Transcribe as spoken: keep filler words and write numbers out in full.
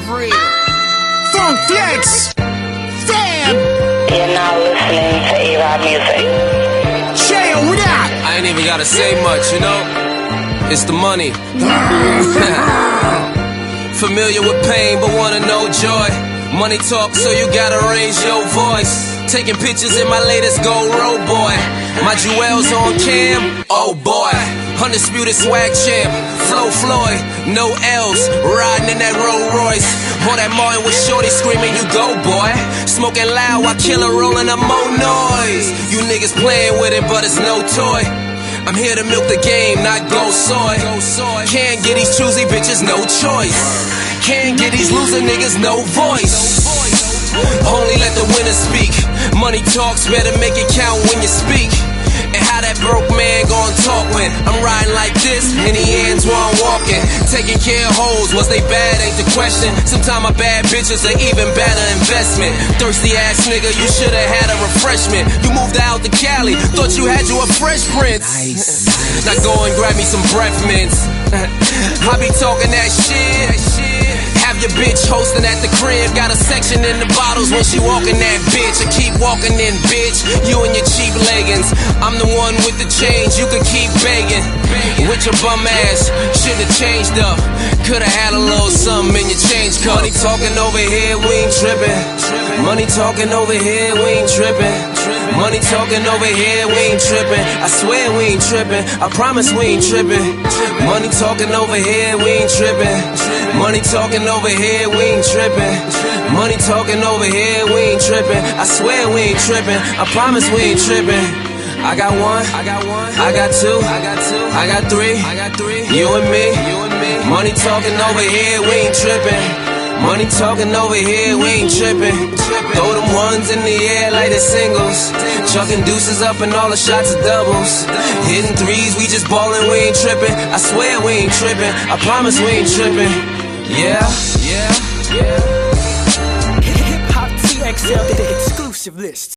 real. Funk Flex. Damn. You're now listening to A-Rod Music. Chill, what up? I ain't even gotta say much, you know? It's the money. Familiar with pain, but wanna know joy. Money talk, so you gotta raise your voice. Taking pictures in my latest gold road, boy. My jewels on cam, oh boy. Undisputed swag champ, Flo Floyd, no L's, riding in that Rolls Royce. All that Martin with shorty screaming, you go boy. Smoking loud while killer rolling up more noise. You niggas playing with it, but it's no toy. I'm here to milk the game, not go soy. Can't get these choosy bitches, no choice. Can't get these loser niggas, no voice. Only let the winners speak. Money talks, better make it count when you speak. And how that broke man gon' talk when I'm riding like this, and he ends while I'm walking. Taking care of hoes, was they bad ain't the question. Sometimes my bad bitches are even better investment. Thirsty ass nigga, you should've had a refreshment. You moved out to Cali, thought you had you a Fresh Prince. Nice. Now go and grab me some breath mints. I be talking that shit. Have your bitch hosting at the crib, got a section in the bottles when she walking that bitch. I keep walking in, bitch, you and your cheap leggings. I'm the one with the change, you can keep begging. With your bum ass, should've changed up. Could've had a little something in your change cup. Money talking over here, we ain't tripping. Money talking over here, we ain't tripping. Money talking over here, we ain't tripping. I swear we ain't tripping, I promise we ain't tripping. Money talking over here, we ain't tripping. Money talking over here, we ain't tripping. Money talking over here, we ain't tripping. I swear we ain't tripping, I promise we ain't tripping. I got one, I got one, I got two, I got two, I got three, I got three. You and me, you and me. Money talking over here, we ain't tripping. Money talking over here, we ain't tripping. Throw them ones in the air like they're singles. Chucking deuces up and all the shots are doubles. Hitting threes, we just ballin', we ain't tripping. I swear we ain't tripping, I promise we ain't tripping. Yeah, yeah, yeah. Hip Hop T X L, the exclusive list.